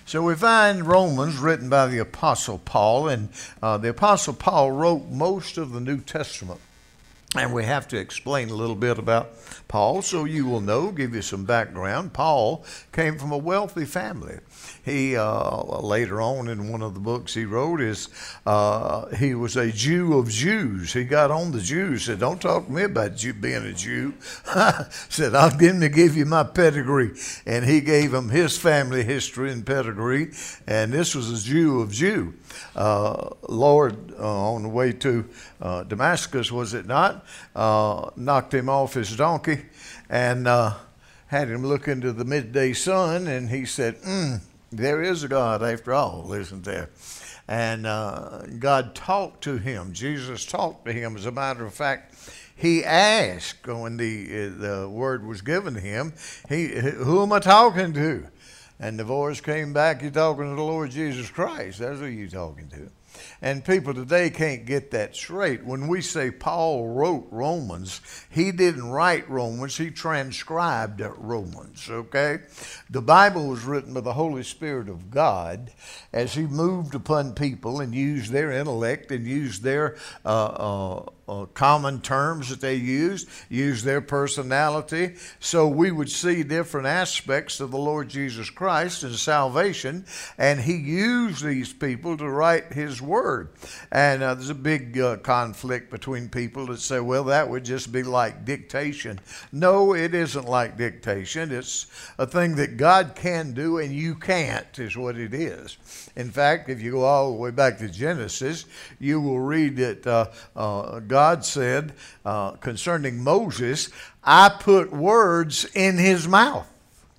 So we find Romans written by the Apostle Paul, and the Apostle Paul wrote most of the New Testament. And we have to explain a little bit about Paul so you will know, give you some background. Paul came from a wealthy family. He, later on in one of the books he wrote, he was a Jew of Jews. He got on the Jews, said, don't talk to me about being a Jew. Said, I'm going to give you my pedigree. And he gave him his family history and pedigree. And this was a Jew of Jew. Lord, on the way to Damascus, was it not, knocked him off his donkey and had him look into the midday sun, and he said, there is a God after all, isn't there? And God talked to him. Jesus talked to him. As a matter of fact, he asked when the word was given to him, who am I talking to? And the voice came back, you're talking to the Lord Jesus Christ. That's who you're talking to. And people today can't get that straight. When we say Paul wrote Romans, he didn't write Romans, he transcribed Romans, okay? The Bible was written by the Holy Spirit of God as he moved upon people and used their intellect and used their common terms that they used their personality, so we would see different aspects of the Lord Jesus Christ and salvation, and he used these people to write his word. And there's a big conflict between people that say, well, that would just be like dictation. No, it isn't like dictation. It's a thing that God can do and you can't, is what it is. In fact, if you go all the way back to Genesis, you will read that God said concerning Moses, I put words in his mouth.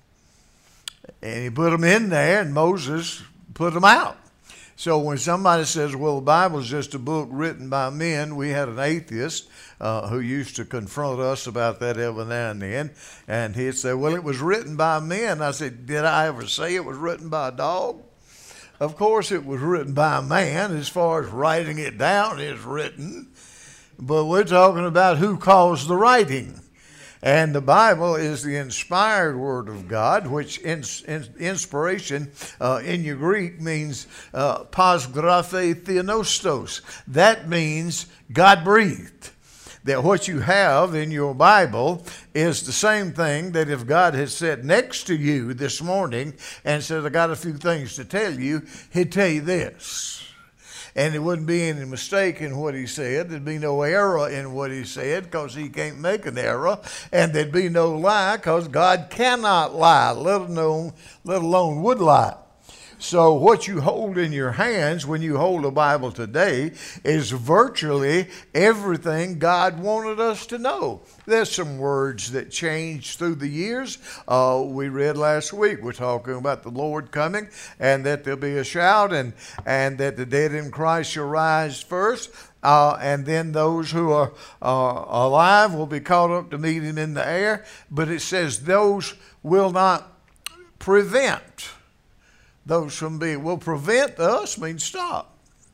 And he put them in there, and Moses put them out. So when somebody says, well, the Bible is just a book written by men, we had an atheist who used to confront us about that every now and then. And he'd say, well, it was written by men. I said, did I ever say it was written by a dog? Of course it was written by a man. As far as writing it down is written. But we're talking about who caused the writing. And the Bible is the inspired Word of God, which inspiration in your Greek means pas graphe theonostos. That means God breathed. That what you have in your Bible is the same thing that if God had sat next to you this morning and said, I got a few things to tell you, he'd tell you this. And there wouldn't be any mistake in what he said. There'd be no error in what he said because he can't make an error. And there'd be no lie because God cannot lie, let alone would lie. So what you hold in your hands when you hold a Bible today is virtually everything God wanted us to know. There's some words that changed through the years. We read last week, we're talking about the Lord coming and that there'll be a shout and that the dead in Christ shall rise first. And then those who are alive will be caught up to meet him in the air. But it says those will not prevent. Those from being, well, prevent us means stop.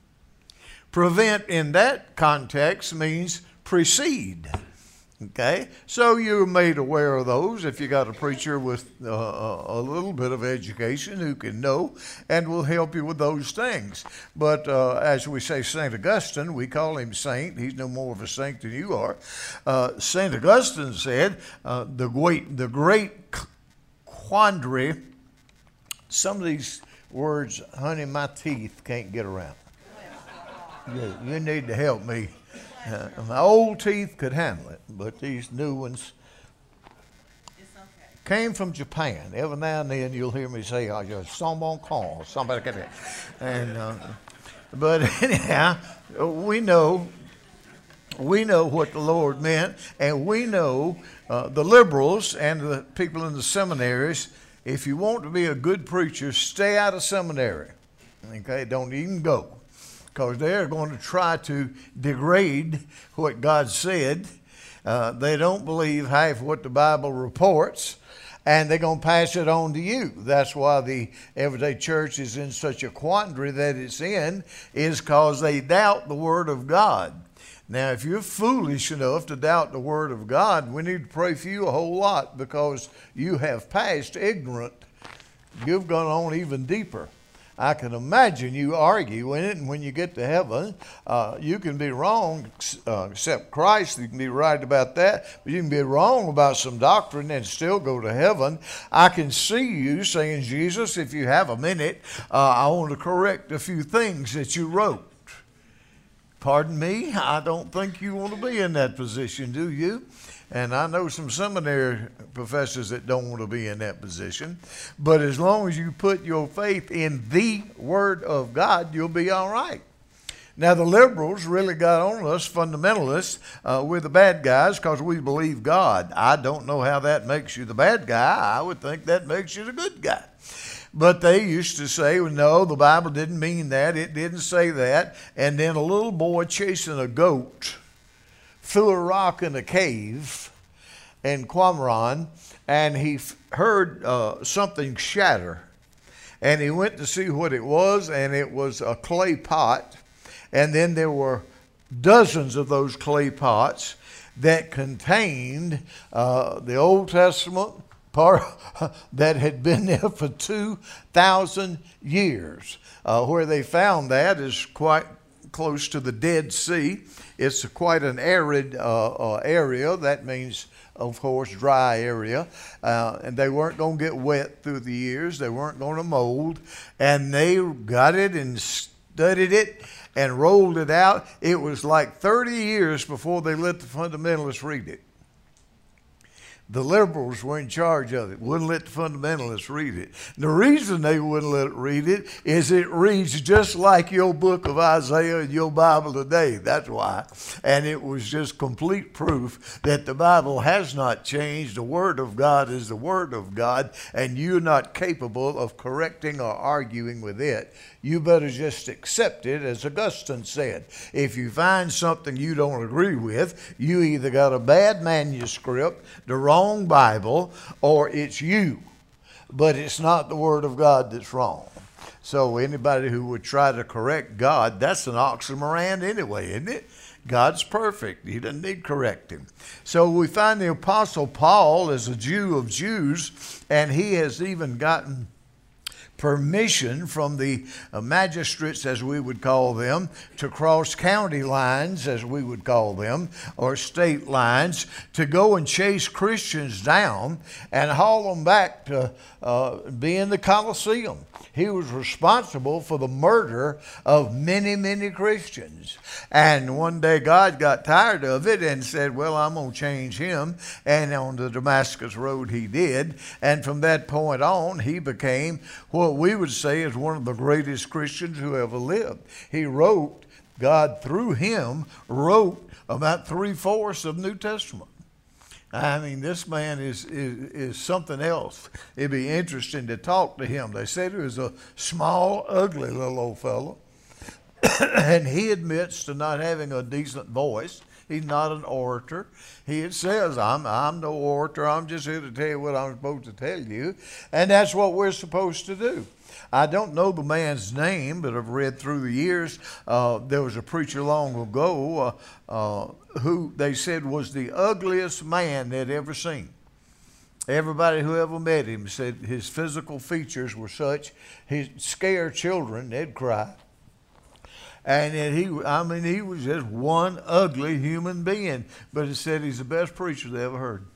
Prevent in that context means precede. Okay, so you're made aware of those if you got a preacher with a little bit of education who can know and will help you with those things. But as we say, St. Augustine, we call him saint. He's no more of a saint than you are. St. Augustine said the great quandary. Some of these words, honey, my teeth can't get around. You need to help me. My old teeth could handle it, but these new ones came from Japan. Every now and then you'll hear me say, "Oh, you're someone call somebody get it." And but anyhow, we know what the Lord meant, and we know the liberals and the people in the seminaries. If you want to be a good preacher, stay out of seminary. Okay, don't even go. Because they're going to try to degrade what God said. They don't believe half what the Bible reports, and they're going to pass it on to you. That's why the everyday church is in such a quandary that it's in, is because they doubt the Word of God. Now, if you're foolish enough to doubt the Word of God, we need to pray for you a whole lot because you have passed ignorant you've gone on even deeper. I can imagine you arguing it, and when you get to heaven, you can be wrong, except Christ. You can be right about that, but you can be wrong about some doctrine and still go to heaven. I can see you saying, Jesus, if you have a minute, I want to correct a few things that you wrote. Pardon me, I don't think you want to be in that position, do you? And I know some seminary professors that don't want to be in that position. But as long as you put your faith in the Word of God, you'll be all right. Now, the liberals really got on us, fundamentalists. We're the bad guys because we believe God. I don't know how that makes you the bad guy. I would think that makes you the good guy. But they used to say, well, no, the Bible didn't mean that. It didn't say that. And then a little boy chasing a goat threw a rock in a cave in Qumran, and he heard something shatter. And he went to see what it was, and it was a clay pot. And then there were dozens of those clay pots that contained the Old Testament part that had been there for 2,000 years. Where they found that is quite close to the Dead Sea. It's quite an arid area. That means, of course, dry area. And they weren't going to get wet through the years. They weren't going to mold. And they got it and studied it and rolled it out. It was like 30 years before they let the fundamentalists read it. The liberals were in charge of it, wouldn't let the fundamentalists read it. The reason they wouldn't let it read it is it reads just like your book of Isaiah and your Bible today. That's why. And it was just complete proof that the Bible has not changed. The Word of God is the Word of God, and you're not capable of correcting or arguing with it. You better just accept it, as Augustine said. If you find something you don't agree with, you either got a bad manuscript, the wrong Bible, or it's you. But it's not the Word of God that's wrong. So anybody who would try to correct God, that's an oxymoron anyway, isn't it? God's perfect. He doesn't need correcting. So we find the Apostle Paul is a Jew of Jews, and he has even gotten permission from the magistrates, as we would call them, to cross county lines, as we would call them, or state lines, to go and chase Christians down and haul them back to be in the Colosseum. He was responsible for the murder of many, many Christians. And one day God got tired of it and said, well, I'm going to change him. And on the Damascus Road he did. And from that point on, he became what we would say is one of the greatest Christians who ever lived. He wrote, God through him wrote about 3/4 of the New Testament. I mean, this man is something else. It'd be interesting to talk to him. They said he was a small, ugly little old fellow. And he admits to not having a decent voice. He's not an orator. He says, I'm no orator. I'm just here to tell you what I'm supposed to tell you. And that's what we're supposed to do. I don't know the man's name, but I've read through the years. There was a preacher long ago who they said was the ugliest man they'd ever seen. Everybody who ever met him said his physical features were such, he'd scare children, they'd cry. And he was just one ugly human being. But it said he's the best preacher they ever heard.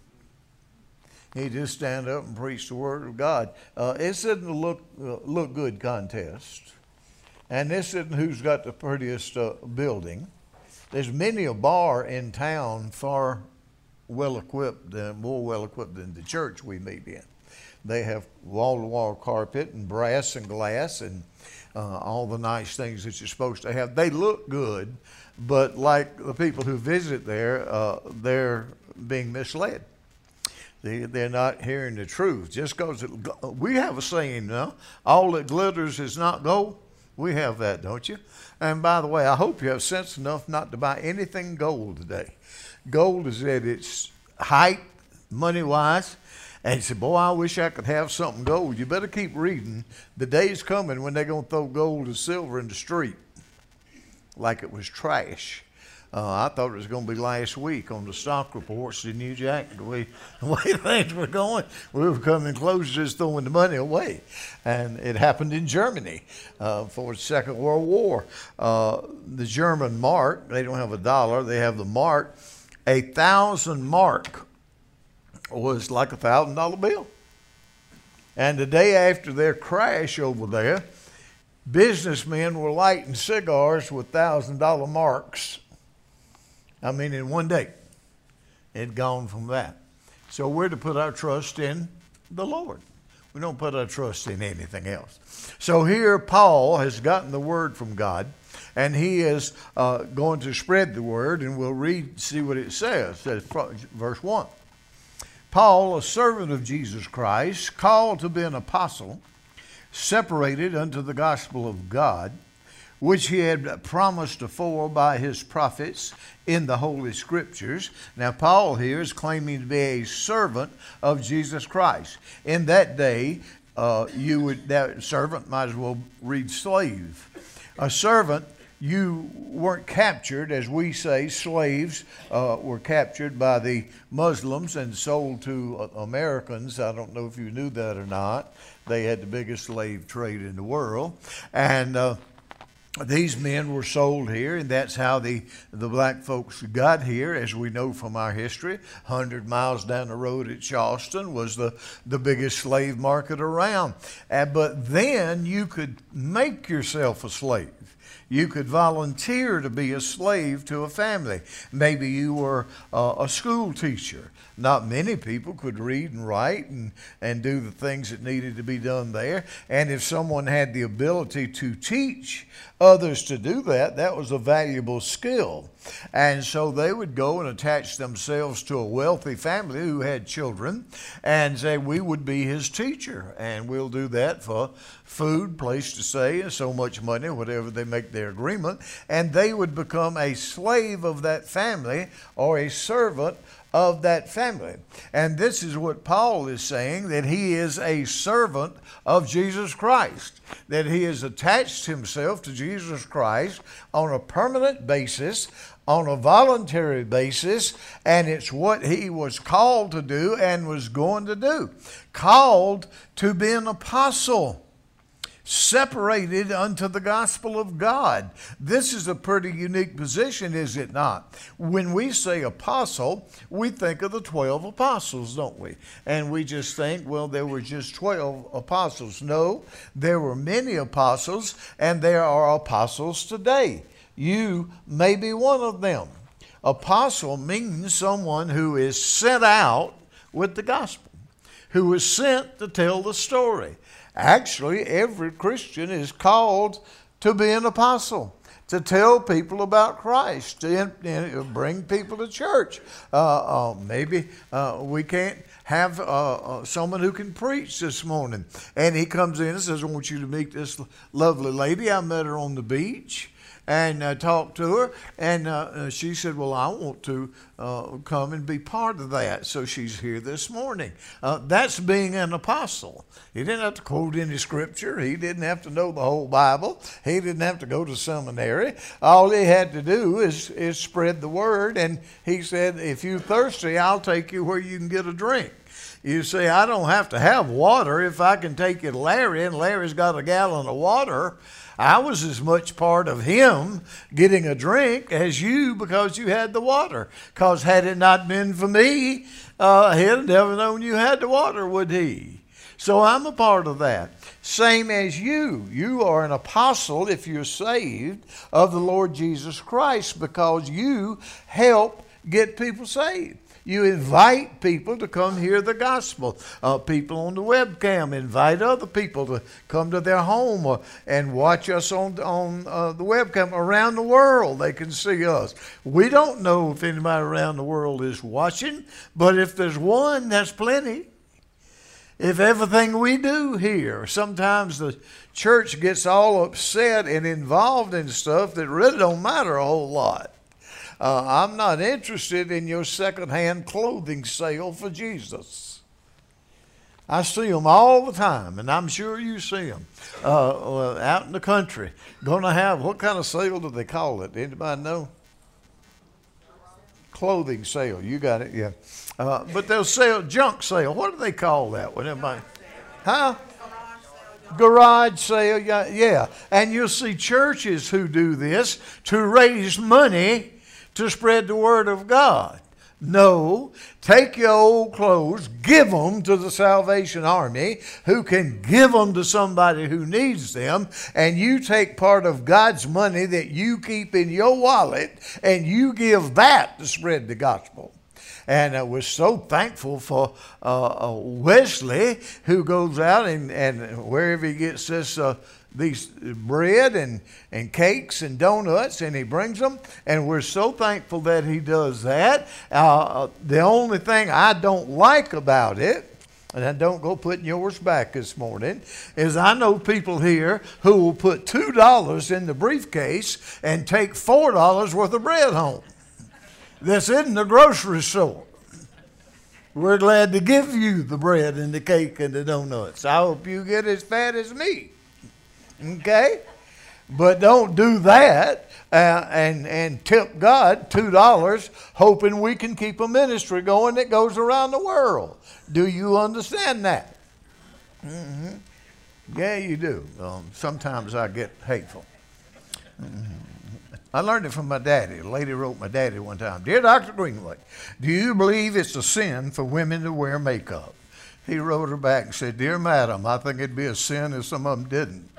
He just stand up and preach the Word of God. It's in the look good contest. And this isn't who's got the prettiest building. There's many a bar in town far more well equipped than the church we meet in. They have wall-to-wall carpet and brass and glass and all the nice things that you're supposed to have. They look good, but like the people who visit there, they're being misled. They're not hearing the truth. Just because we have a saying now, all that glitters is not gold. We have that, don't you? And by the way, I hope you have sense enough not to buy anything gold today. Gold is at its height, money-wise. And you say, boy, I wish I could have something gold. You better keep reading. The day's coming when they're going to throw gold and silver in the street like it was trash. I thought it was going to be last week on the stock reports, didn't you, Jack? The way things were going, we were coming close to just throwing the money away. And it happened in Germany for the Second World War. The German mark, they don't have a dollar, they have the mark. 1,000 mark was like $1,000 bill. And the day after their crash over there, businessmen were lighting cigars with $1,000 marks. I mean, in one day, it had gone from that. So we're to put our trust in the Lord. We don't put our trust in anything else. So here Paul has gotten the word from God, and he is going to spread the word, and we'll see what it says. It says, verse 1. Paul, a servant of Jesus Christ, called to be an apostle, separated unto the gospel of God, which he had promised afore by his prophets in the Holy Scriptures. Now, Paul here is claiming to be a servant of Jesus Christ. In that day, that servant might as well read slave. A servant, you weren't captured, as we say, slaves were captured by the Muslims and sold to Americans. I don't know if you knew that or not. They had the biggest slave trade in the world. And these men were sold here, and that's how the black folks got here, as we know from our history. 100 miles down the road at Charleston was the biggest slave market around. But then you could make yourself a slave. You could volunteer to be a slave to a family. Maybe you were a school teacher. Not many people could read and write and do the things that needed to be done there. And if someone had the ability to teach others to do that, that was a valuable skill. And so they would go and attach themselves to a wealthy family who had children and say, we would be his teacher. And we'll do that for food, place to stay, and so much money, whatever they make their agreement. And they would become a slave of that family or a servant of that family. And this is what Paul is saying, that he is a servant of Jesus Christ, that he has attached himself to Jesus Christ on a permanent basis, on a voluntary basis, and it's what he was called to do and was going to do. Called to be an apostle, separated unto the gospel of God. This is a pretty unique position, is it not? When we say apostle, we think of the 12 apostles, don't we? And we just think, well, there were just 12 apostles. No, there were many apostles, and there are apostles today. You may be one of them. Apostle means someone who is sent out with the gospel, who is sent to tell the story. Actually, every Christian is called to be an apostle, to tell people about Christ, to bring people to church. Maybe we can't have someone who can preach this morning. And he comes in and says, I want you to meet this lovely lady. I met her on the beach and talked to her, and she said, well, I want to come and be part of that. So she's here this morning. That's being an apostle. He didn't have to quote any scripture. He didn't have to know the whole Bible. He didn't have to go to seminary. All he had to do is spread the word. And he said, if you're thirsty, I'll take you where you can get a drink. You say, I don't have to have water if I can take you to Larry, and Larry's got a gallon of water. I was as much part of him getting a drink as you, because you had the water. Because had it not been for me, he'd have never known you had the water, would he? So I'm a part of that. Same as you. You are an apostle, if you're saved, of the Lord Jesus Christ, because you help get people saved. You invite people to come hear the gospel. People on the webcam invite other people to come to their home and watch us on the webcam around the world. They can see us. We don't know if anybody around the world is watching, but if there's one, that's plenty. If everything we do here, sometimes the church gets all upset and involved in stuff that really don't matter a whole lot. I'm not interested in your secondhand clothing sale for Jesus. I see them all the time, and I'm sure you see them out in the country. Going to have, what kind of sale do they call it? Anybody know? clothing sale. You got it, yeah. But they'll sell junk sale. What do they call that one? Everybody, huh? Garage sale, yeah. And you'll see churches who do this to raise money to spread the word of God. No, take your old clothes, give them to the Salvation Army, who can give them to somebody who needs them, and you take part of God's money that you keep in your wallet, and you give that to spread the gospel. And we're so thankful for Wesley, who goes out and wherever he gets these bread and cakes and donuts, and he brings them, and we're so thankful that he does that. The only thing I don't like about it, and I don't go putting yours back this morning, is I know people here who will put $2 in the briefcase and take $4 worth of bread home. This isn't a grocery store. We're glad to give you the bread and the cake and the donuts. I hope you get as fat as me. Okay? But don't do that and tip God $2 hoping we can keep a ministry going that goes around the world. Do you understand that? Mm-hmm. Yeah, you do. Sometimes I get hateful. Mm-hmm. I learned it from my daddy. A lady wrote my daddy one time, "Dear Dr. Greenway, do you believe it's a sin for women to wear makeup?" He wrote her back and said, "Dear madam, I think it'd be a sin if some of them didn't."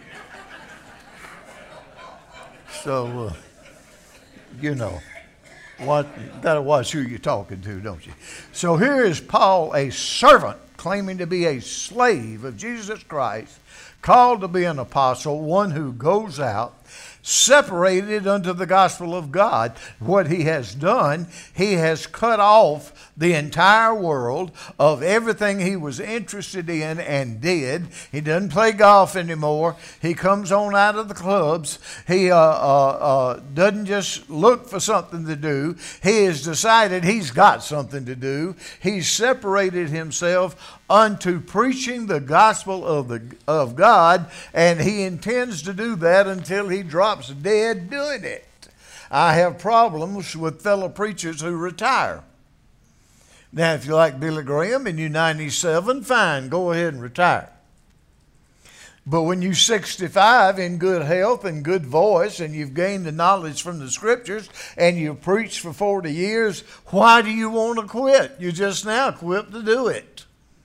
So, you know, gotta watch who you're talking to, don't you? So here is Paul, a servant, claiming to be a slave of Jesus Christ, called to be an apostle, one who goes out, separated unto the gospel of God. What he has done, he has cut off the entire world of everything he was interested in and did. He doesn't play golf anymore. He comes on out of the clubs. He doesn't just look for something to do. He has decided he's got something to do. He's separated himself unto preaching the gospel of God, and he intends to do that until he drops dead doing it. I have problems with fellow preachers who retire. Now, if you're like Billy Graham and you're 97, fine, go ahead and retire. But when you're 65 in good health and good voice, and you've gained the knowledge from the scriptures, and you've preached for 40 years, why do you want to quit? You're just now equipped to do it.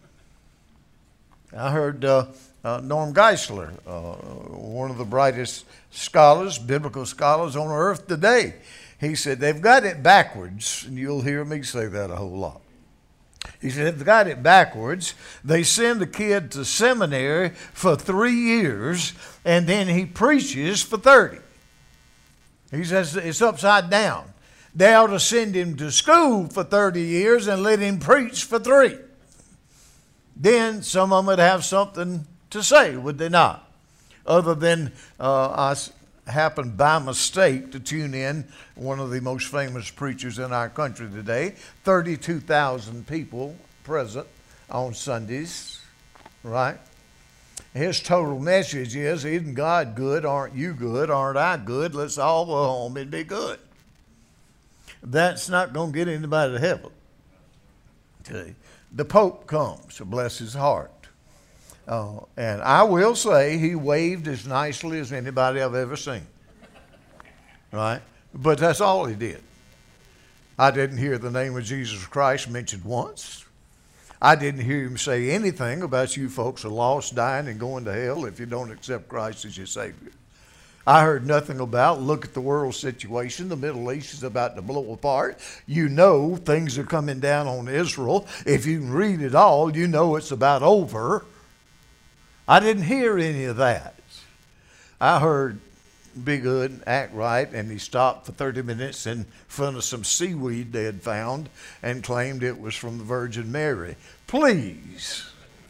I heard Norm Geisler, one of the brightest scholars, biblical scholars on earth today. He said, they've got it backwards, and you'll hear me say that a whole lot. He said, they've got it backwards. They send a kid to seminary for 3 years, and then he preaches for 30. He says it's upside down. They ought to send him to school for 30 years and let him preach for 3. Then some of them would have something to say, would they not? Other than I happened by mistake to tune in one of the most famous preachers in our country today, 32,000 people present on Sundays, right? His total message is, isn't God good? Aren't you good? Aren't I good? Let's all go home and be good. That's not going to get anybody to heaven. Okay. The Pope comes, so bless his heart. And I will say he waved as nicely as anybody I've ever seen. Right? But that's all he did. I didn't hear the name of Jesus Christ mentioned once. I didn't hear him say anything about you folks are lost, dying, and going to hell if you don't accept Christ as your Savior. I heard nothing about, look at the world situation. The Middle East is about to blow apart. You know things are coming down on Israel. If you can read it all, you know it's about over. I didn't hear any of that. I heard be good, act right, and he stopped for 30 minutes in front of some seaweed they had found and claimed it was from the Virgin Mary. Please,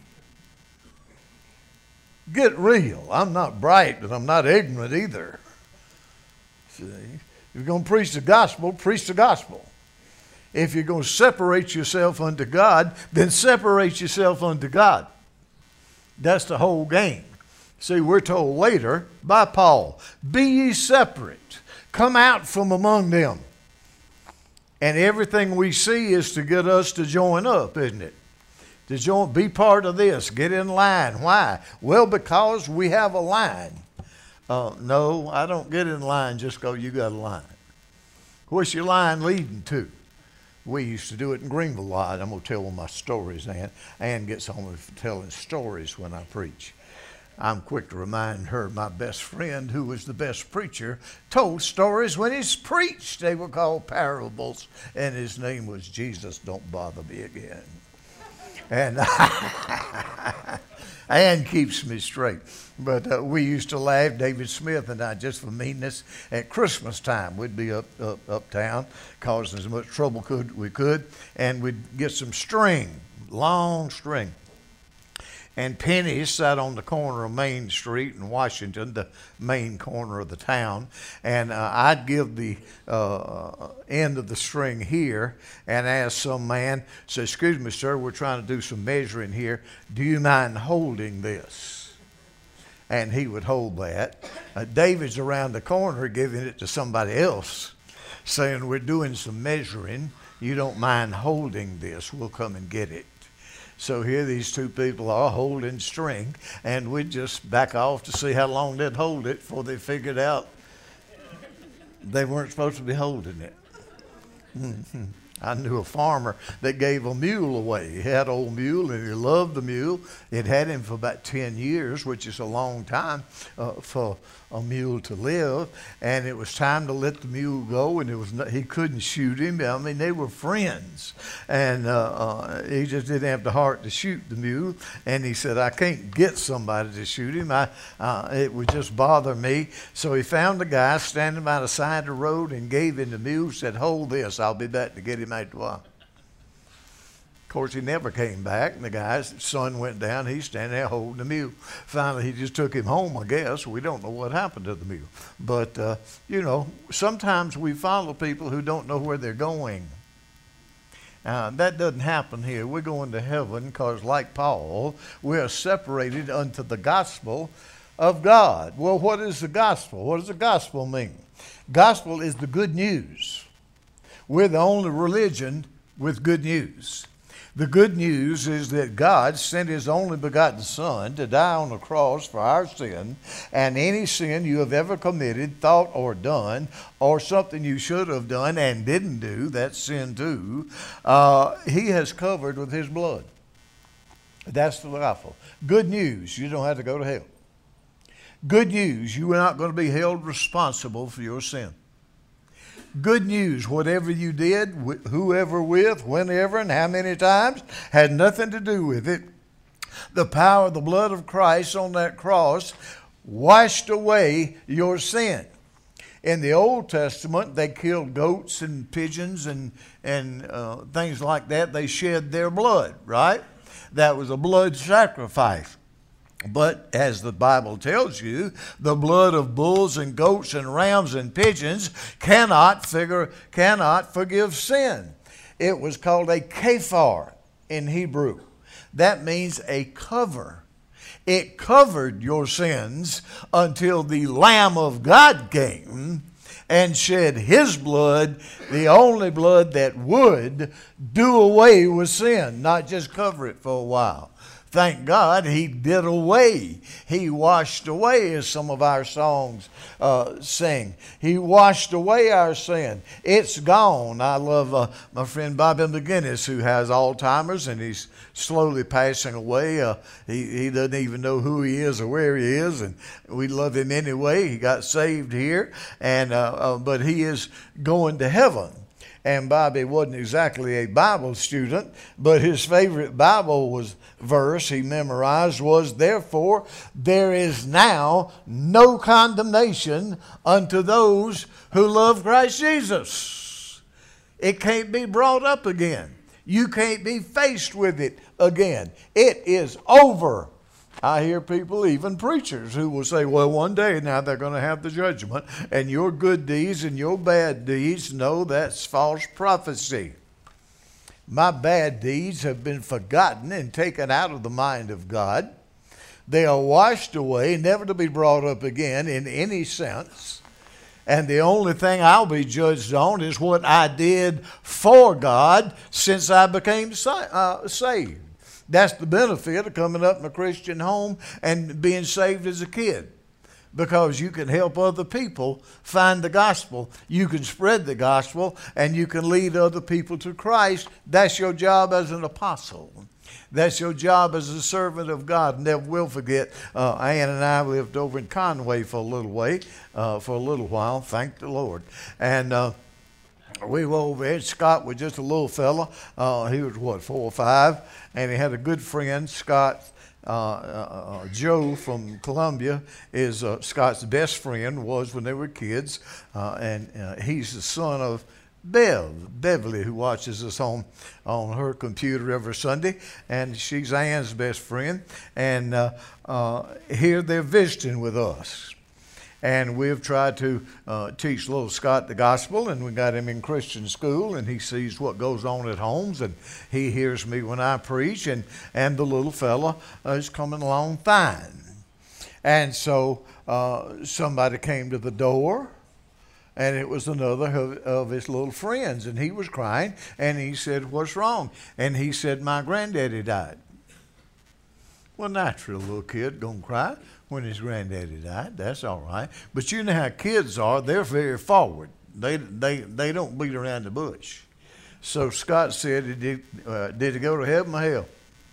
get real. I'm not bright, and I'm not ignorant either. See? If you're going to preach the gospel, preach the gospel. If you're going to separate yourself unto God, then separate yourself unto God. That's the whole game. See, we're told later by Paul, be ye separate, come out from among them, And everything we see is to get us to join up, isn't it? To join, be part of this, get in line. Why? Well, because we have a line. No, I don't get in line just because you got a line. What's your line leading to? We used to do it in Greenville a lot. I'm going to tell one of my stories, Ann. Ann gets on with telling stories when I preach. I'm quick to remind her my best friend, who was the best preacher, told stories when he preached. They were called parables, and his name was Jesus Don't Bother Me Again. And Ann keeps me straight. But we used to laugh, David Smith and I, just for meanness. At Christmas time, we'd be uptown, causing as much trouble we could, and we'd get some string, long string. And Penny sat on the corner of Main Street in Washington, the main corner of the town. And I'd give the end of the string here and ask some man, say, excuse me, sir, we're trying to do some measuring here. Do you mind holding this? And he would hold that. David's around the corner giving it to somebody else, saying, we're doing some measuring. You don't mind holding this. We'll come and get it. So here these two people are holding string, and we'd just back off to see how long they'd hold it before they figured out they weren't supposed to be holding it. I knew a farmer that gave a mule away. He had an old mule, and he loved the mule. It had him for about 10 years, which is a long time for a mule to live. And it was time to let the mule go, and he couldn't shoot him. I mean, they were friends. And he just didn't have the heart to shoot the mule. And he said, I can't get somebody to shoot him. It would just bother me. So he found a guy standing by the side of the road and gave him the mule, said, hold this, I'll be back to get him out the while. Of course, he never came back. And the guy's son went down. He's standing there holding the mule. Finally, he just took him home, I guess. We don't know what happened to the mule. But, sometimes we follow people who don't know where they're going. That doesn't happen here. We're going to heaven because, like Paul, we are separated unto the gospel of God. Well, what is the gospel? What does the gospel mean? Gospel is the good news. We're the only religion with good news. The good news is that God sent His only begotten Son to die on the cross for our sin, and any sin you have ever committed, thought or done, or something you should have done and didn't do, that's sin too, He has covered with His blood. That's the gospel. Good news, you don't have to go to hell. Good news, you are not going to be held responsible for your sin. Good news, whatever you did, whoever with, whenever, and how many times, had nothing to do with it. The power of the blood of Christ on that cross washed away your sin. In the Old Testament, they killed goats and pigeons and things like that. They shed their blood, right? That was a blood sacrifice. But as the Bible tells you, the blood of bulls and goats and rams and pigeons cannot forgive sin. It was called a kaphar in Hebrew. That means a cover. It covered your sins until the Lamb of God came and shed His blood, the only blood that would do away with sin, not just cover it for a while. Thank God He did away. He washed away, as some of our songs sing. He washed away our sin. It's gone. I love my friend Bobby McGinnis, who has Alzheimer's, and he's slowly passing away. He doesn't even know who he is or where he is, and we love him anyway. He got saved here, and but he is going to heaven. And Bobby wasn't exactly a Bible student, but his favorite Bible verse he memorized was, therefore there is now no condemnation unto those who love Christ Jesus. It can't be brought up again. You can't be faced with it again. It is over. I hear people, even preachers, who will say, well, one day now they're going to have the judgment, and your good deeds and your bad deeds, no, that's false prophecy. My bad deeds have been forgotten and taken out of the mind of God. They are washed away, never to be brought up again in any sense. And the only thing I'll be judged on is what I did for God since I became saved. That's the benefit of coming up in a Christian home and being saved as a kid. Because you can help other people find the gospel. You can spread the gospel, and you can lead other people to Christ. That's your job as an apostle. That's your job as a servant of God. Never will forget, Ann and I lived over in Conway for a little while, thank the Lord. And we were over there. Scott was just a little fella. He was, 4 or 5, and he had a good friend, Scott. Joe from Columbia is Scott's best friend, was when they were kids, and he's the son of Beverly, who watches us on her computer every Sunday, and she's Ann's best friend. And here they're visiting with us. And we've tried to teach little Scott the gospel, and we got him in Christian school, and he sees what goes on at homes, and he hears me when I preach, and the little fella is coming along fine. And so somebody came to the door, and it was another of his little friends, and he was crying, and he said, "What's wrong?" And he said, "My granddaddy died." Well, natural, little kid gonna cry when his granddaddy died. That's all right. But you know how kids are. They're very forward. They don't beat around the bush. So Scott said, did he go to heaven or hell?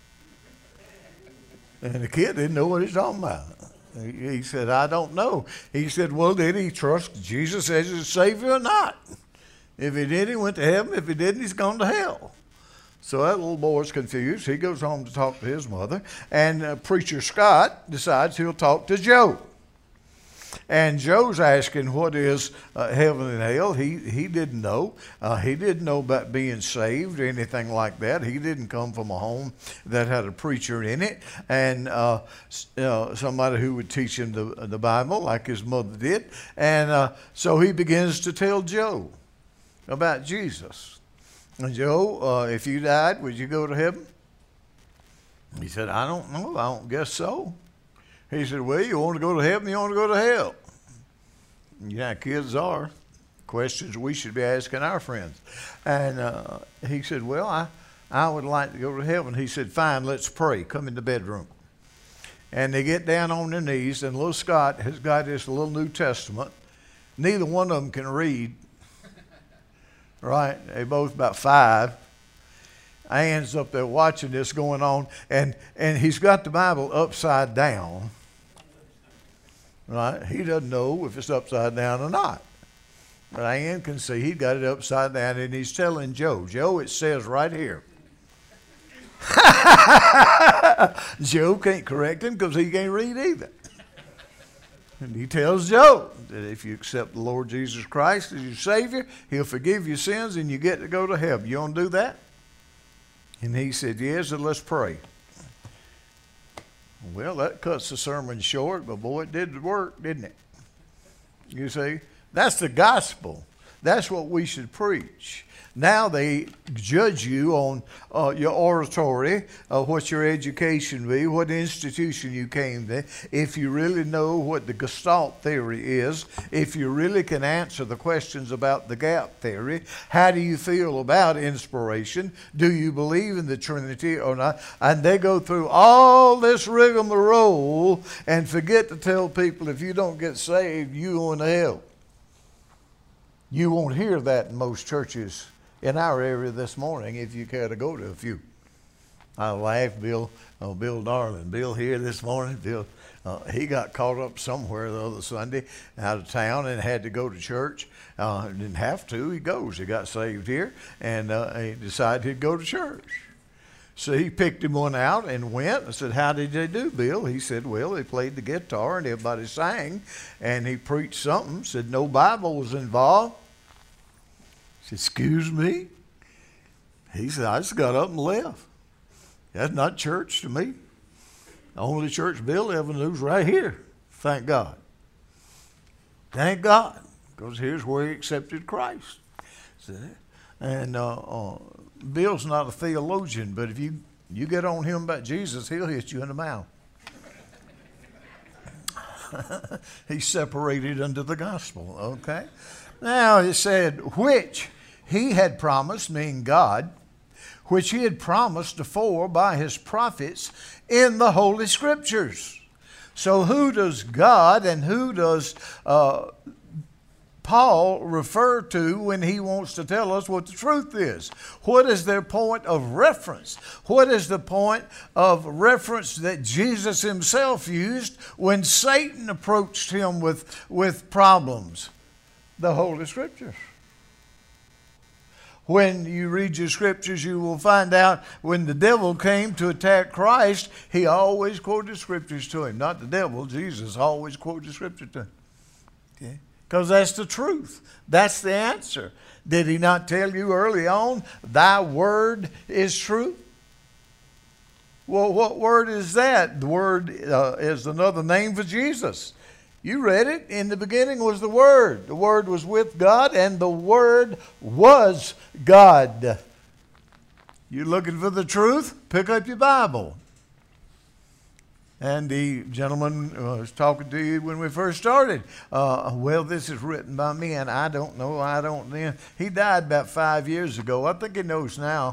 And the kid didn't know what he's talking about. He said, "I don't know." He said, "Well, did he trust Jesus as his Savior or not? If he did, he went to heaven. If he didn't, he's gone to hell." So that little boy's confused. He goes home to talk to his mother, and Preacher Scott decides he'll talk to Joe. And Joe's asking what is heaven and hell. He didn't know. He didn't know about being saved or anything like that. He didn't come from a home that had a preacher in it and somebody who would teach him the Bible like his mother did. And so he begins to tell Joe about Jesus. And Joe, if you died, would you go to heaven? He said, "I don't know. I don't guess so." He said, "Well, you want to go to heaven, you want to go to hell." You know how kids are. Questions we should be asking our friends. And he said, "Well, I would like to go to heaven." He said, "Fine, let's pray. Come in the bedroom." And they get down on their knees, and little Scott has got this little New Testament. Neither one of them can read. Right? They both about 5. Ann's up there watching this going on, and he's got the Bible upside down. Right? He doesn't know if it's upside down or not. But Ann can see he got it upside down, and he's telling Joe, it says right here. Joe can't correct him because he can't read either. And he tells Joe that if you accept the Lord Jesus Christ as your Savior, he'll forgive your sins and you get to go to heaven. You want to do that? And he said, "Yes, and let's pray." Well, that cuts the sermon short, but boy, it did the work, didn't it? You see, that's the gospel. That's what we should preach. Now they judge you on your oratory, what your education be, what institution you came to, if you really know what the Gestalt theory is, if you really can answer the questions about the gap theory, how do you feel about inspiration, do you believe in the Trinity or not, and they go through all this rigmarole and forget to tell people if you don't get saved, you're going to hell. You won't hear that in most churches in our area this morning if you care to go to a few. I laughed, Bill Darling. Bill here this morning, Bill, he got caught up somewhere the other Sunday out of town and had to go to church. Didn't have to, he goes. He got saved here and he decided he'd go to church. So he picked him one out and went. I said, "How did they do, Bill?" He said, "Well, they played the guitar and everybody sang and he preached something." Said no Bible was involved. I said, "Excuse me?" He said, "I just got up and left. That's not church to me. The only church Bill ever knew is right here. Thank God. Thank God. Because here's where he accepted Christ." See? And Bill's not a theologian, but if you get on him about Jesus, he'll hit you in the mouth. He separated unto the gospel, okay? Now it said, which he had promised, meaning God, which he had promised afore by his prophets in the Holy Scriptures. So who does God and who does Paul refer to when he wants to tell us what the truth is? What is their point of reference? What is the point of reference that Jesus himself used when Satan approached him with problems? The Holy Scriptures. When you read your scriptures, you will find out when the devil came to attack Christ, he always quoted scriptures to him. Not the devil, Jesus always quoted scripture to him. Okay? Because that's the truth. That's the answer. Did he not tell you early on, thy word is true? Well, what word is that? The word is another name for Jesus. You read it. In the beginning was the Word. The Word was with God, and the Word was God. You looking for the truth? Pick up your Bible. And the gentleman was talking to you when we first started. Well, this is written by me, and I don't know. I don't know. He died about 5 years ago. I think he knows now.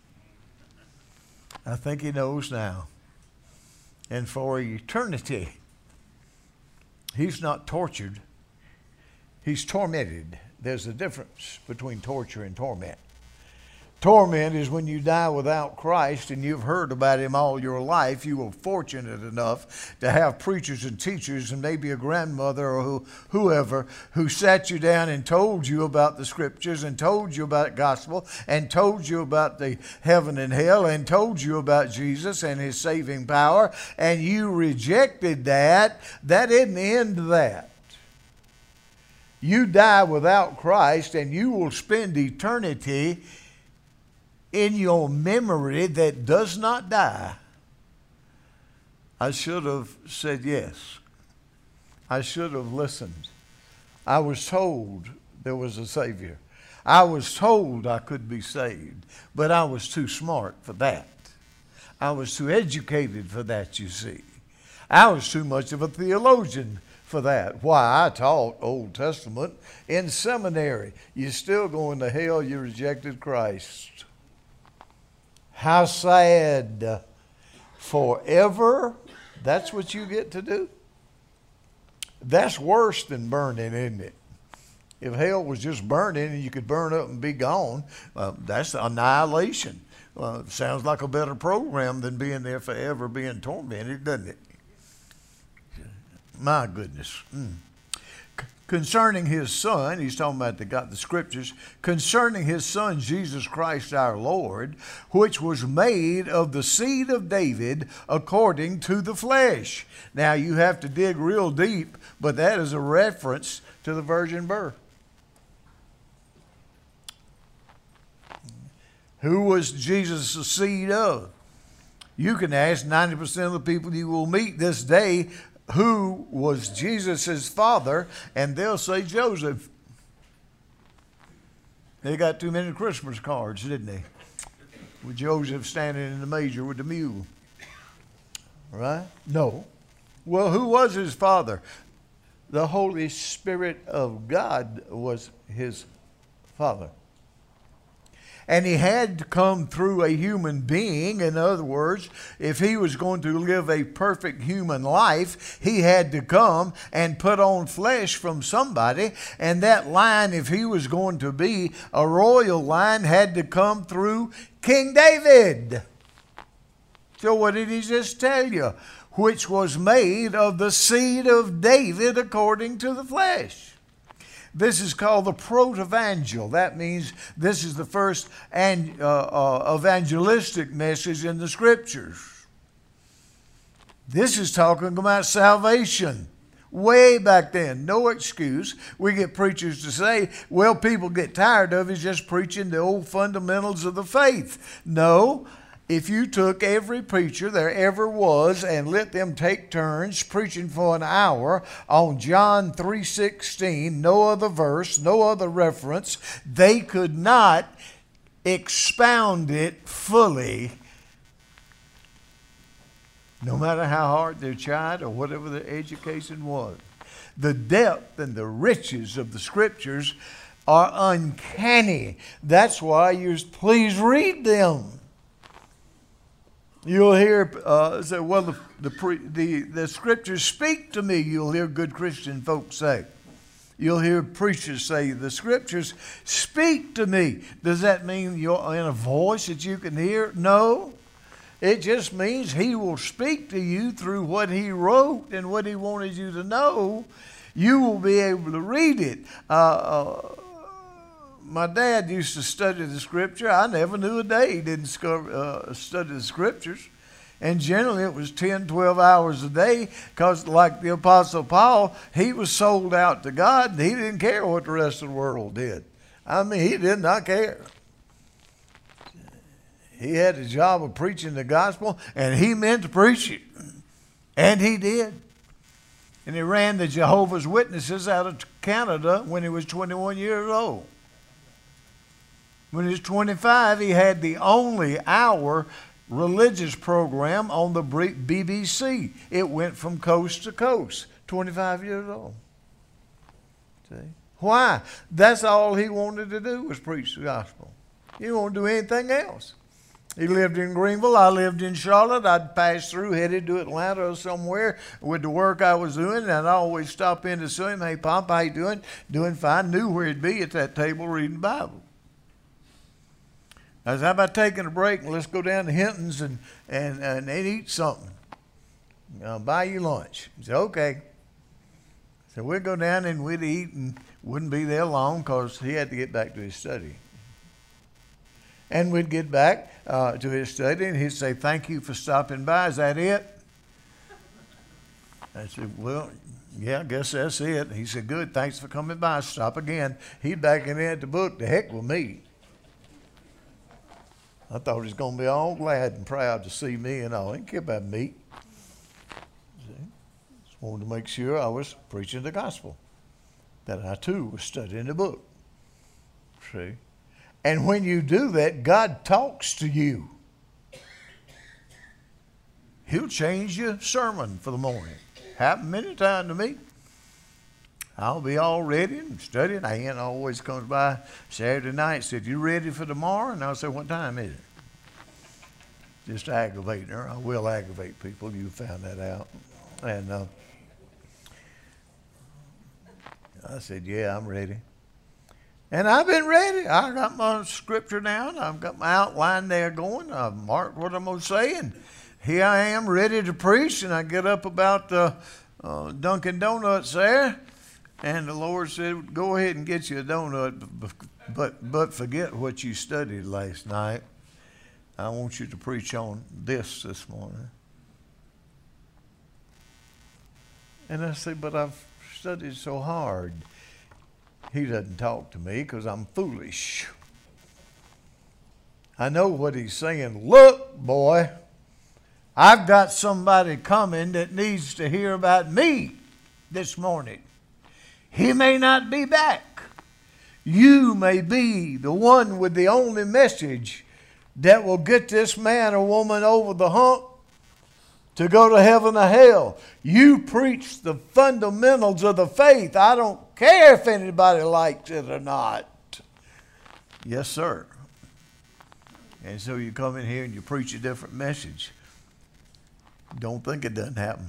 I think he knows now. And for eternity, he's not tortured. He's tormented. There's a difference between torture and torment. Torment is when you die without Christ and you've heard about him all your life. You were fortunate enough to have preachers and teachers and maybe a grandmother or whoever who sat you down and told you about the scriptures and told you about the gospel and told you about the heaven and hell and told you about Jesus and his saving power, and you rejected that. That didn't end that. You die without Christ and you will spend eternity in your memory that does not die. I should have said yes. I should have listened. I was told there was a Savior. I was told I could be saved, but I was too smart for that. I was too educated for that, you see. I was too much of a theologian for that. Why? I taught Old Testament in seminary. You're still going to hell. You rejected Christ. How sad. Forever, that's what you get to do? That's worse than burning, isn't it? If hell was just burning and you could burn up and be gone, that's annihilation. Sounds like a better program than being there forever being tormented, doesn't it? My goodness. Concerning his son, he's talking about the scriptures, concerning his son Jesus Christ our Lord, which was made of the seed of David according to the flesh. Now you have to dig real deep, but that is a reference to the virgin birth. Who was Jesus the seed of? You can ask 90% of the people you will meet this day, who was Jesus' father, and they'll say Joseph. They got too many Christmas cards, didn't they? With Joseph standing in the manger with the mule. Right? No. Well, who was his father? The Holy Spirit of God was his father. And he had to come through a human being. In other words, if he was going to live a perfect human life, he had to come and put on flesh from somebody. And that line, if he was going to be a royal line, had to come through King David. So what did he just tell you? Which was made of the seed of David according to the flesh. This is called the protevangel. That means this is the first evangelistic message in the scriptures. This is talking about salvation. Way back then, no excuse. We get preachers to say, well, people get tired of it just preaching the old fundamentals of the faith. No. If you took every preacher there ever was and let them take turns preaching for an hour on John 3:16, no other verse, no other reference, they could not expound it fully. no matter how hard they tried or whatever their education was. The depth and the riches of the Scriptures are uncanny. That's why you please read them. You'll hear say, well, the Scriptures speak to me. You'll hear good Christian folks say. You'll hear preachers say, the Scriptures speak to me. Does that mean you're in a voice that you can hear? No. It just means He will speak to you through what He wrote and what He wanted you to know. You will be able to read it. My dad used to study the Scripture. I never knew a day he didn't study the Scriptures. And generally it was 10, 12 hours a day because like the Apostle Paul, he was sold out to God and he didn't care what the rest of the world did. I mean, he did not care. He had the job of preaching the gospel and he meant to preach it. And he did. And he ran the Jehovah's Witnesses out of Canada when he was 21 years old. When he was 25, he had the only hour religious program on the BBC. It went from coast to coast. 25 years old. See? Why? That's all he wanted to do was preach the gospel. He didn't want to do anything else. He lived in Greenville. I lived in Charlotte. I'd pass through, headed to Atlanta or somewhere with the work I was doing, and I'd always stop in to see him. Hey, Pop, how you doing? Doing fine. Knew where he'd be at that table reading the Bible. I said, how about taking a break and let's go down to Hinton's and eat something. I'll buy you lunch. He said, okay. So we'd go down and we'd eat and wouldn't be there long because he had to get back to his study. And we'd get back to his study and he'd say, thank you for stopping by. Is that it? I said, well, yeah, I guess that's it. He said, good, thanks for coming by. Stop again. He'd back in there at the book. The heck with me. I thought he was going to be all glad and proud to see me and all. He didn't care about me. See? Just wanted to make sure I was preaching the gospel. That I too was studying the book. See? And when you do that, God talks to you. He'll change your sermon for the morning. Happened many times to me. I'll be all ready and studying. Aunt always comes by Saturday night and said, you ready for tomorrow? And I'll say, what time is it? Just aggravating her. I will aggravate people. You found that out. And I said, yeah, I'm ready. And I've been ready. I got my scripture down. I've got my outline there going. I've marked what I'm going to say. And here I am ready to preach. And I get up about Dunkin' Donuts there. And the Lord said, go ahead and get you a donut, but forget what you studied last night. I want you to preach on this morning. And I said, but I've studied so hard. He doesn't talk to me because I'm foolish. I know what he's saying. Look, boy, I've got somebody coming that needs to hear about me this morning. He may not be back. You may be the one with the only message that will get this man or woman over the hump to go to heaven or hell. You preach the fundamentals of the faith. I don't care if anybody likes it or not. Yes, sir. And so you come in here and you preach a different message. Don't think it doesn't happen.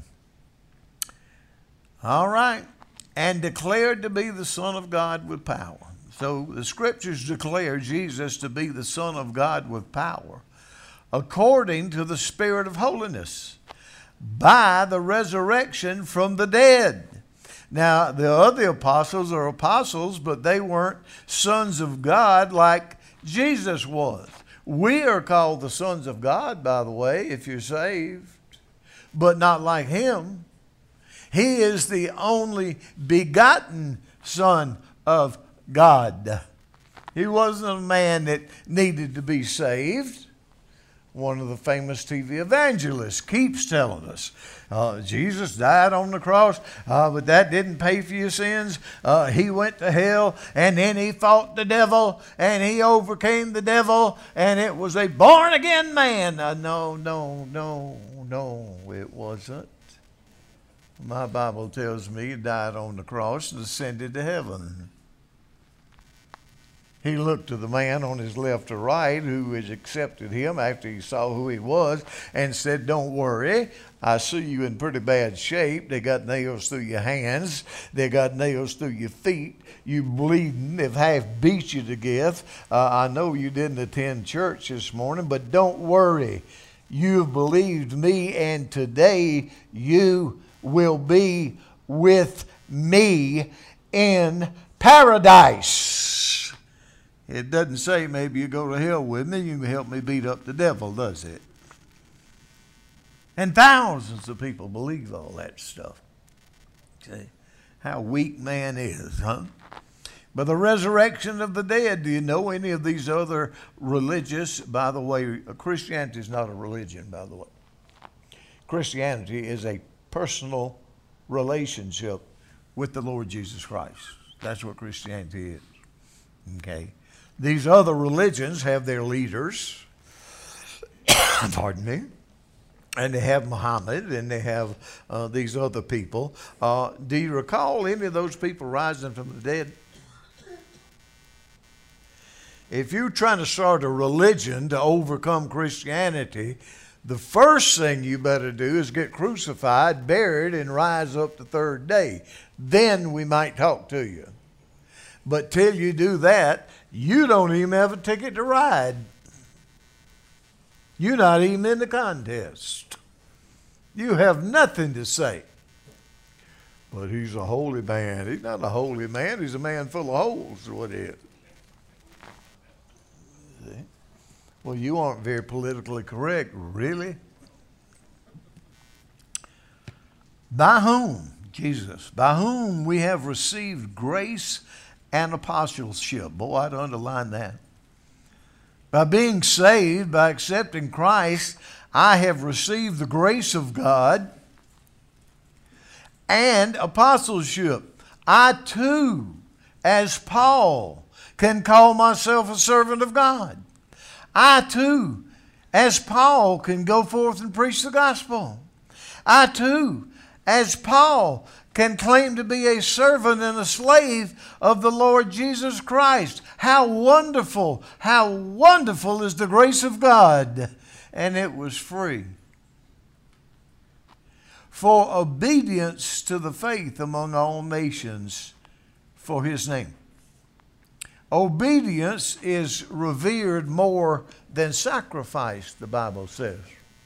All right. And declared to be the Son of God with power. So the Scriptures declare Jesus to be the Son of God with power, according to the Spirit of holiness, by the resurrection from the dead. Now, the other apostles are apostles, but they weren't sons of God like Jesus was. We are called the sons of God, by the way, if you're saved, but not like him. He is the only begotten Son of God. He wasn't a man that needed to be saved. one of the famous TV evangelists, keeps telling us. Jesus died on the cross, but that didn't pay for your sins. He went to hell, and then he fought the devil, and he overcame the devil, and it was a born-again man. No, it wasn't. My Bible tells me he died on the cross and ascended to heaven. He looked to the man on his left or right who had accepted him after he saw who he was and said, "Don't worry, I see you in pretty bad shape. They got nails through your hands. They got nails through your feet. You bleeding. They've half beat you to death. I know you didn't attend church this morning, but don't worry. You've believed me, and today you will be with me in paradise." It doesn't say maybe you go to hell with me, you can help me beat up the devil, does it? And thousands of people believe all that stuff. See how weak man is, huh? But the resurrection of the dead, do you know any of these other religious, by the way, Christianity is not a religion, by the way. Christianity is a personal relationship with the Lord Jesus Christ. That's what Christianity is. Okay. These other religions have their leaders, pardon me, and they have Muhammad, and they have these other people. Do you recall any of those people rising from the dead? If you're trying to start a religion to overcome Christianity, the first thing you better do is get crucified, buried, and rise up the third day. Then we might talk to you. But till you do that, you don't even have a ticket to ride. You're not even in the contest. You have nothing to say. But he's a holy man. He's not a holy man. He's a man full of holes, is what he is. See? Well, you aren't very politically correct, really. By whom? Jesus. By whom we have received grace and apostleship. Boy, I'd underline that. By being saved, by accepting Christ, I have received the grace of God and apostleship. I too, as Paul, can call myself a servant of God. I too, as Paul, can go forth and preach the gospel. I too, as Paul, can claim to be a servant and a slave of the Lord Jesus Christ. How wonderful is the grace of God. And it was free. For obedience to the faith among all nations for his name. Obedience is revered more than sacrifice, the Bible says.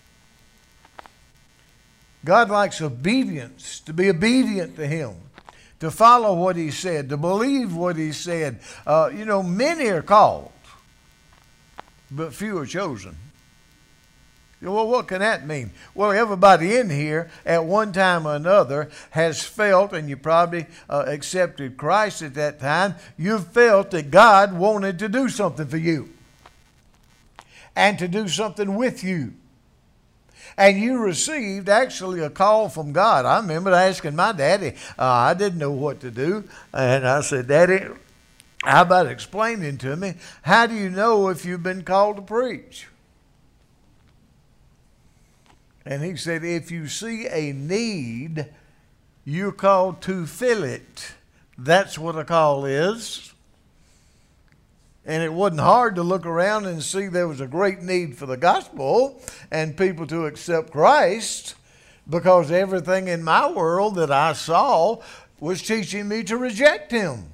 God likes obedience, to be obedient to him, to follow what he said, to believe what he said. Many are called, but few are chosen. Well, what can that mean? Well, everybody in here at one time or another has felt, and you probably accepted Christ at that time, you've felt that God wanted to do something for you and to do something with you. And you received actually a call from God. I remember asking my daddy, I didn't know what to do. And I said, "Daddy, how about explaining to me, how do you know if you've been called to preach?" And he said, "If you see a need, you're called to fill it." That's what a call is. And it wasn't hard to look around and see there was a great need for the gospel and people to accept Christ, because everything in my world that I saw was teaching me to reject him.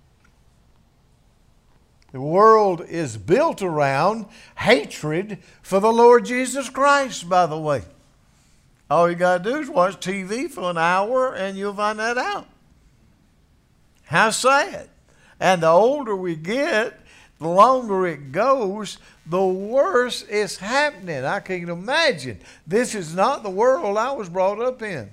The world is built around hatred for the Lord Jesus Christ, by the way. All you got to do is watch TV for an hour and you'll find that out. How sad. And the older we get, the longer it goes, the worse it's happening. I can imagine. This is not the world I was brought up in.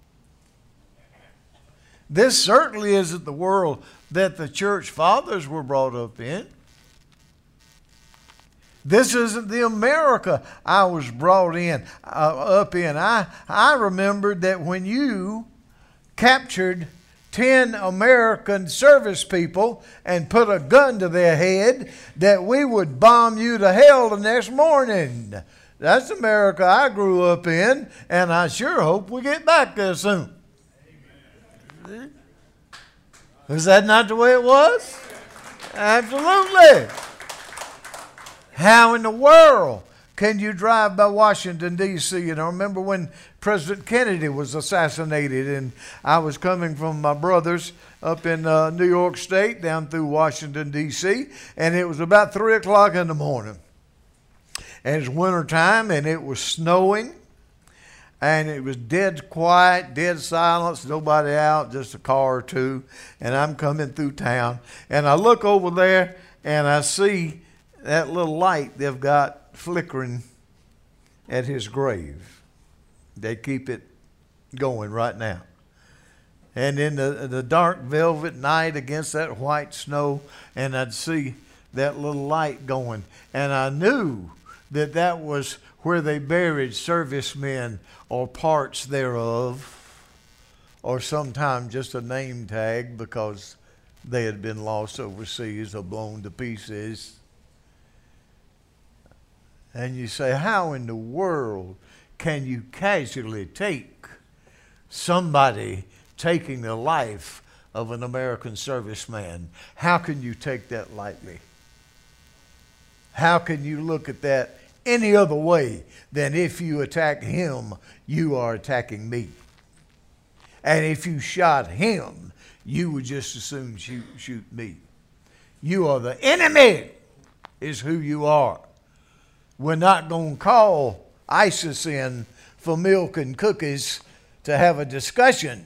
This certainly isn't the world that the church fathers were brought up in. This isn't the America I was brought in, up in. I remembered that when you captured 10 American service people and put a gun to their head, that we would bomb you to hell the next morning. That's America I grew up in, and I sure hope we get back there soon. Amen. Is that not the way it was? Absolutely. How in the world can you drive by Washington, D.C.? And I remember when President Kennedy was assassinated, and I was coming from my brother's up in New York State down through Washington, D.C., and it was about 3 o'clock in the morning. And it's wintertime, and it was snowing, and it was dead quiet, dead silence, nobody out, just a car or two, and I'm coming through town, and I look over there, and I see that little light they've got flickering at his grave. They keep it going right now. And in the dark velvet night against that white snow, and I'd see that little light going, and I knew that that was where they buried servicemen or parts thereof, or sometimes just a name tag because they had been lost overseas or blown to pieces. And you say, how in the world can you casually take somebody taking the life of an American serviceman? How can you take that lightly? How can you look at that any other way than if you attack him, you are attacking me? And if you shot him, you would just as soon shoot me. You are the enemy, is who you are. We're not going to call ISIS in for milk and cookies to have a discussion.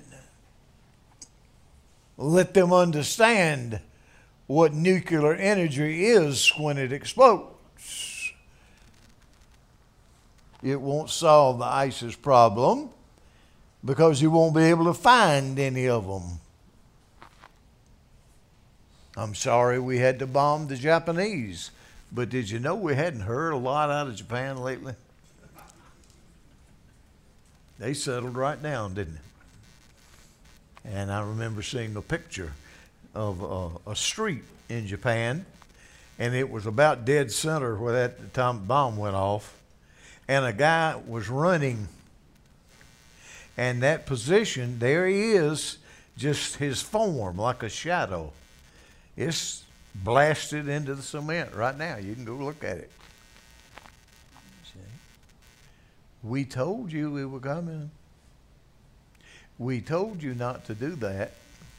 Let them understand what nuclear energy is when it explodes. It won't solve the ISIS problem because you won't be able to find any of them. I'm sorry we had to bomb the Japanese. But did you know we hadn't heard a lot out of Japan lately? They settled right down, didn't they? And I remember seeing a picture of a street in Japan, and it was about dead center where that time bomb went off, and a guy was running, and that position, there he is, just his form like a shadow. It's blasted into the cement right now. You can go look at it. See? We told you we were coming. We told you not to do that.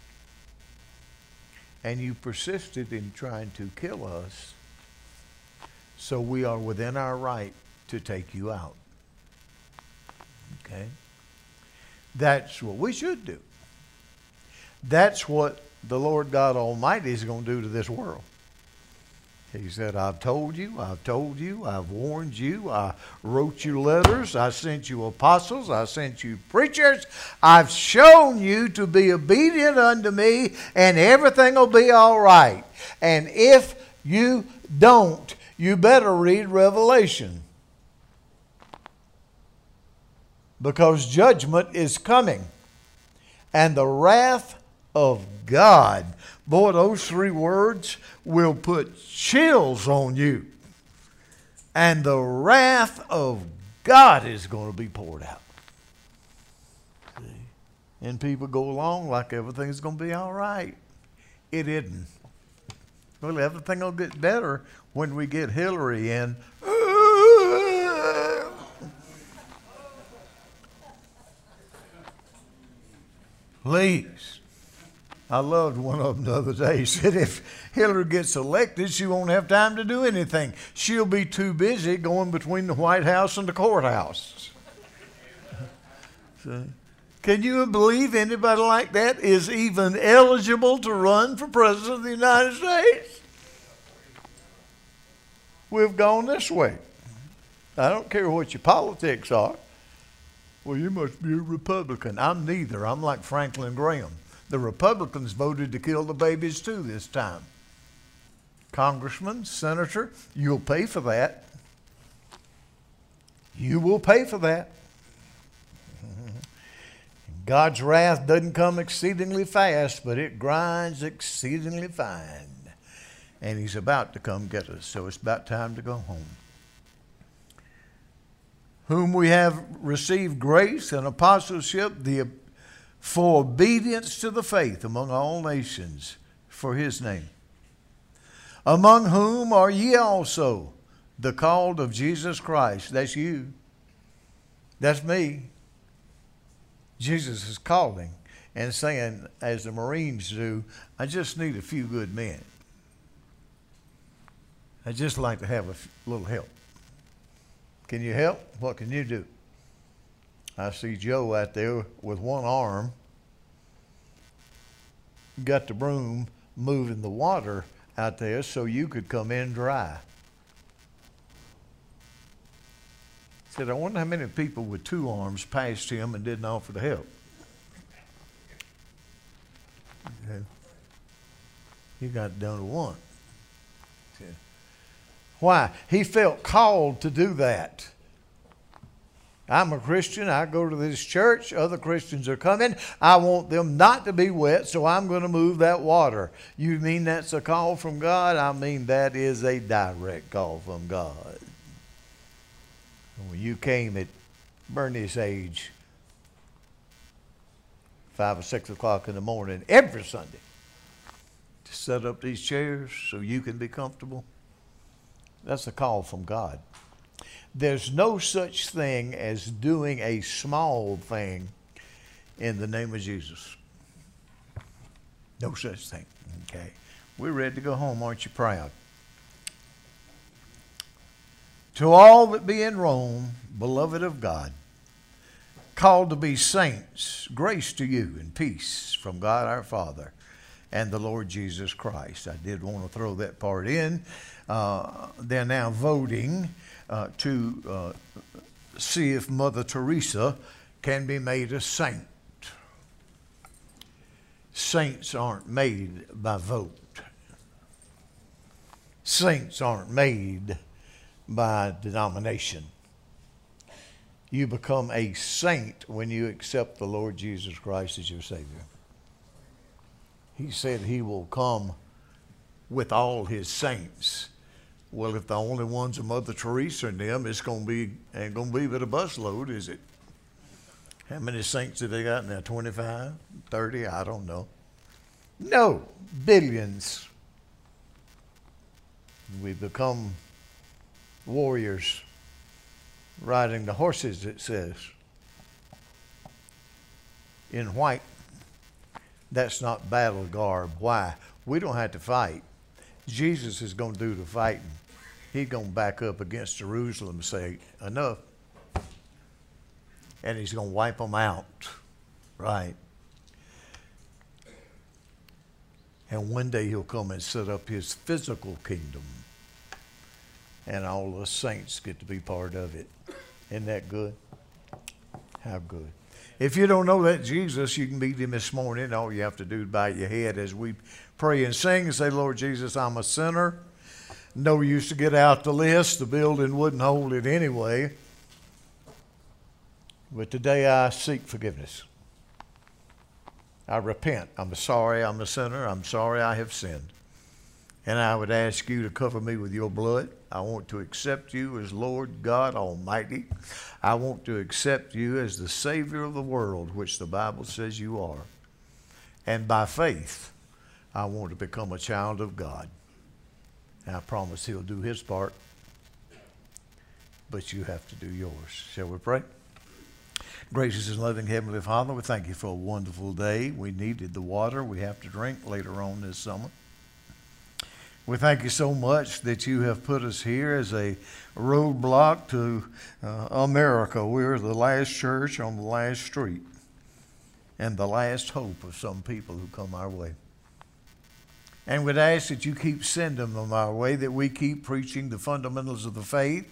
And you persisted in trying to kill us. So we are within our right to take you out. Okay? That's what we should do. That's what the Lord God Almighty is going to do to this world. He said, I've told you, I've warned you, I wrote you letters, I sent you apostles, I sent you preachers, I've shown you to be obedient unto me, and everything will be all right. And if you don't, you better read Revelation. Because judgment is coming. And the wrath of God. Boy, those 3 words will put chills on you. And the wrath of God is going to be poured out. See? And people go along like everything's going to be all right. It isn't. Well, everything will get better when we get Hillary in. Please. I loved one of them the other day. He said if Hillary gets elected, she won't have time to do anything. She'll be too busy going between the White House and the courthouse. So, can you believe anybody like that is even eligible to run for president of the United States? We've gone this way. I don't care what your politics are. Well, you must be a Republican. I'm neither. I'm like Franklin Graham. The Republicans voted to kill the babies too this time. congressman, senator, you'll pay for that. You will pay for that. God's wrath doesn't come exceedingly fast, but it grinds exceedingly fine. And he's about to come get us, so it's about time to go home. Whom we have received grace and apostleship for obedience to the faith among all nations for his name. Among whom are ye also, the called of Jesus Christ. That's you. That's me. Jesus is calling and saying, as the Marines do, I just need a few good men. I'd just like to have a little help. Can you help? What can you do? I see Joe out there with one arm, got the broom moving the water out there so you could come in dry. Said, I wonder how many people with two arms passed him and didn't offer to help. He got it done with one. Why? He felt called to do that. I'm a Christian. I go to this church. Other Christians are coming. I want them not to be wet, so I'm going to move that water. You mean that's a call from God? I mean that is a direct call from God. When you came at Bernie's age, 5 or 6 o'clock in the morning, every Sunday, to set up these chairs so you can be comfortable, that's a call from God. There's no such thing as doing a small thing in the name of Jesus. No such thing. Okay. We're ready to go home. Aren't you proud? To all that be in Rome, beloved of God, called to be saints, grace to you and peace from God our Father and the Lord Jesus Christ. I did want to throw that part in. They're now voting to see if Mother Teresa can be made a saint. Saints aren't made by vote. Saints aren't made by denomination. You become a saint when you accept the Lord Jesus Christ as your Savior. He said he will come with all his saints. Well, if the only ones are Mother Teresa and them, ain't going to be but a busload, is it? How many saints have they got now? 25, 30? I don't know. No, billions. We become warriors riding the horses, it says, in white. That's not battle garb. Why? We don't have to fight. Jesus is going to do the fighting. He's going to back up against Jerusalem and say, enough. And he's going to wipe them out. Right. And one day he'll come and set up his physical kingdom. And all the saints get to be part of it. Isn't that good? How good. If you don't know that Jesus, you can meet him this morning. All you have to do is bow your head as we pray and sing and say, Lord Jesus, I'm a sinner. No use to get out the list. The building wouldn't hold it anyway. But today I seek forgiveness. I repent. I'm sorry I'm a sinner. I'm sorry I have sinned. And I would ask you to cover me with your blood. I want to accept you as Lord God Almighty. I want to accept you as the Savior of the world, which the Bible says you are. And by faith, I want to become a child of God. And I promise he'll do his part, but you have to do yours. Shall we pray? Gracious and loving Heavenly Father, we thank you for a wonderful day. We needed the water we have to drink later on this summer. We thank you so much that you have put us here as a roadblock to America. We're the last church on the last street and the last hope of some people who come our way. And we'd ask that you keep sending them our way, that we keep preaching the fundamentals of the faith.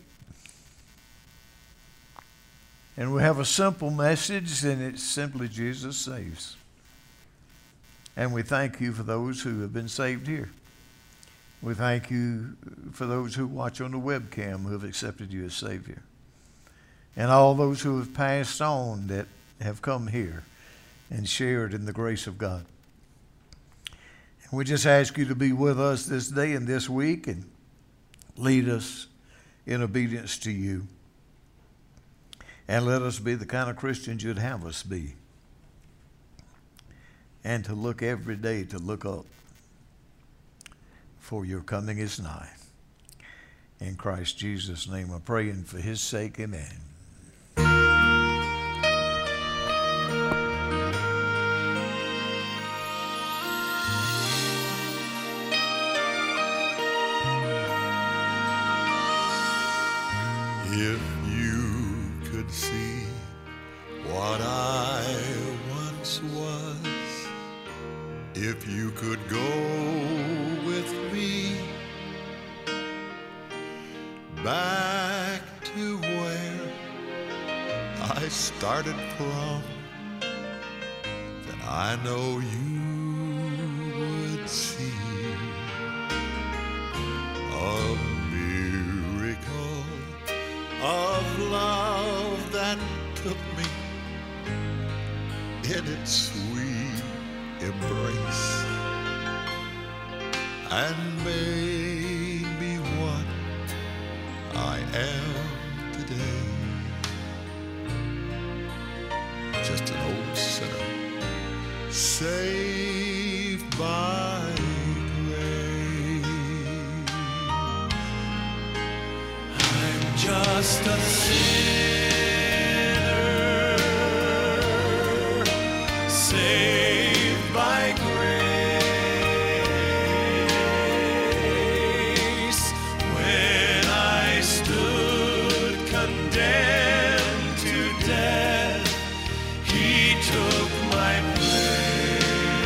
And we have a simple message, and it's simply Jesus saves. And we thank you for those who have been saved here. We thank you for those who watch on the webcam who have accepted you as Savior. And all those who have passed on that have come here and shared in the grace of God. And we just ask you to be with us this day and this week and lead us in obedience to you. And let us be the kind of Christians you'd have us be. And to look every day to look up, for your coming is nigh. In Christ Jesus' name I pray, and for his sake, amen. If you could see what I once was, if you could go with me back to where I started from, then I know you would see a miracle of love that took me in its sweet embrace and made me what I am today. Just an old sinner saved by grace. I'm just a sinner saved by grace. When I stood condemned to death, he took my place.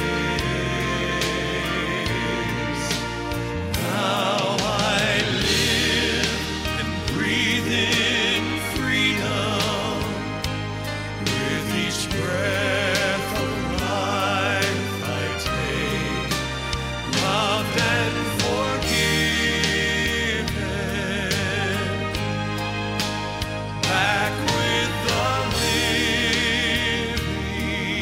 Now I live and breathe in freedom with each breath of life I take, loved and forgiven, back with the living.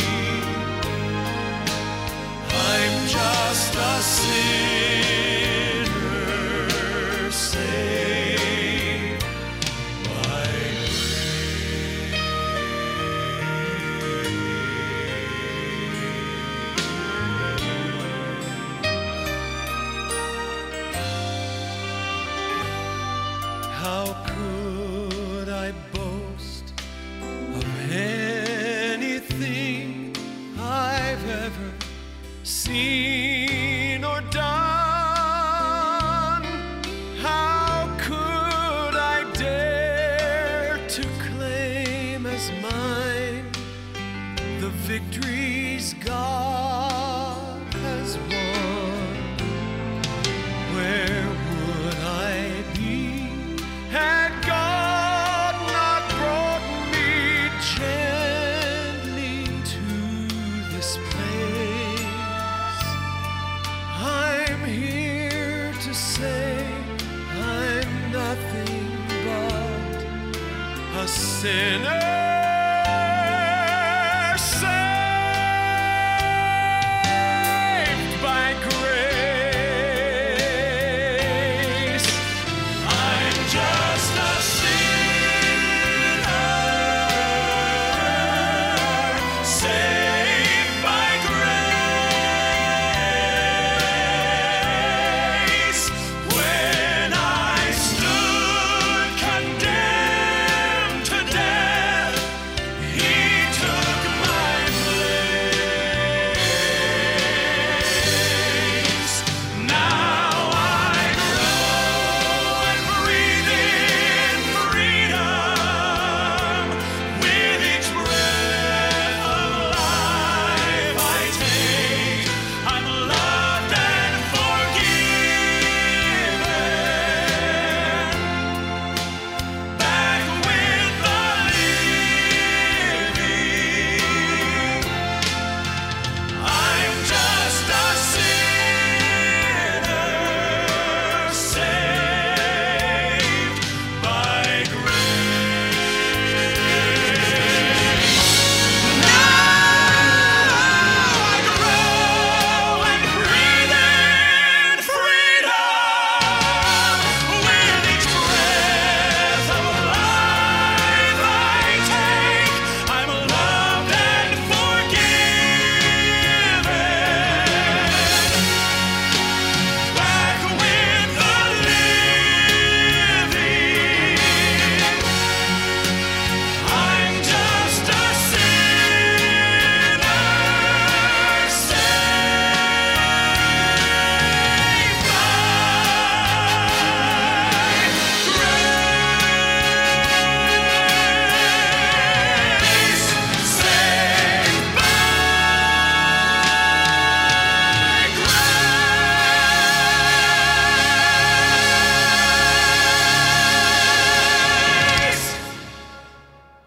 I'm just a sinner saved by How could I boast of anything I've ever seen or done? How could I dare to claim as mine the victories God has won? Where would I be had God not brought me gently to this place? I'm here to say I'm nothing but a sinner